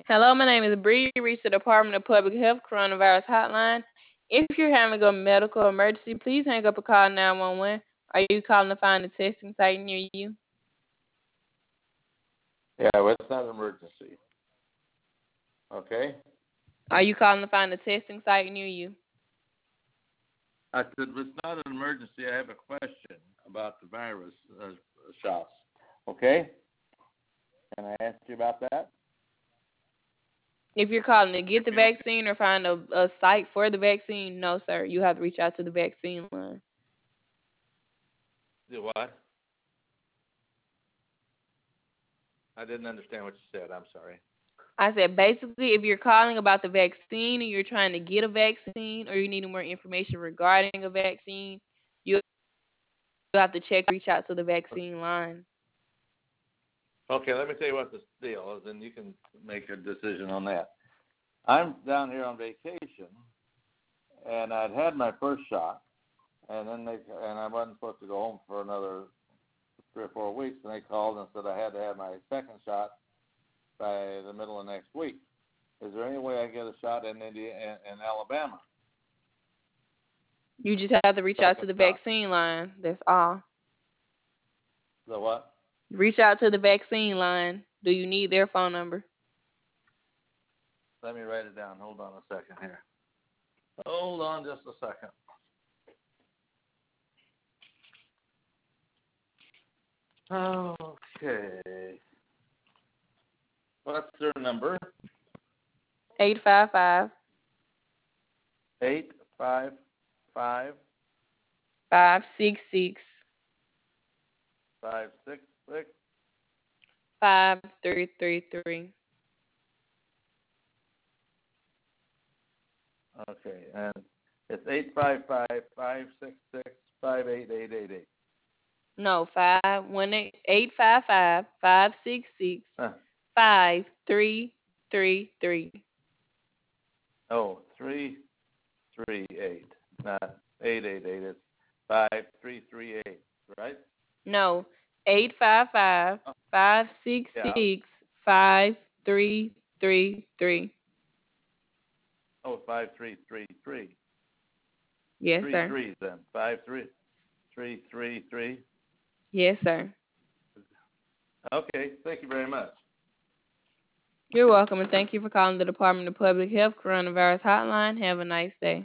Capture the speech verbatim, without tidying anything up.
Hello, my name is Bree. You reached the Department of Public Health Coronavirus Hotline. If you're having a medical emergency, please hang up and call nine one one. Are you calling to find a testing site near you? Yeah, well, it's not an emergency. Okay? Are you calling to find a testing site near you? I said, it's not an emergency. I have a question about the virus uh, shots. Okay? Can I ask you about that? If you're calling to get the vaccine or find a, a site for the vaccine, no, sir. You have to reach out to the vaccine line. Do what? I didn't understand what you said. I'm sorry. I said basically, if you're calling about the vaccine or you're trying to get a vaccine or you need more information regarding a vaccine, you have to check, reach out to the vaccine line. Okay, let me tell you what the deal is, and you can make a decision on that. I'm down here on vacation, and I'd had my first shot, and then they and I wasn't supposed to go home for another three or four weeks, and they called and said I had to have my second shot by the middle of next week. Is there any way I get a shot in India in, in Alabama? You just have to reach out to the vaccine line. That's all. The what? Reach out to the vaccine line. Do you need their phone number? Let me write it down. Hold on a second here. Hold on just a second. Okay. What's their number? eight five five, Eight five five five six six, five six six five three three three. Okay, and it's eight five five five six six five eight eight eight eight. No, five one eight eight five five five six six five three three three. Oh, three three eight, not eight eight eight. It's five three three eight, right? No, eight five five five six six five three three three. Oh, five three three three. Yes, three sir. threes then. Five three three three three. Yes, sir. Okay, thank you very much. You're welcome, and thank you for calling the Department of Public Health Coronavirus Hotline. Have a nice day.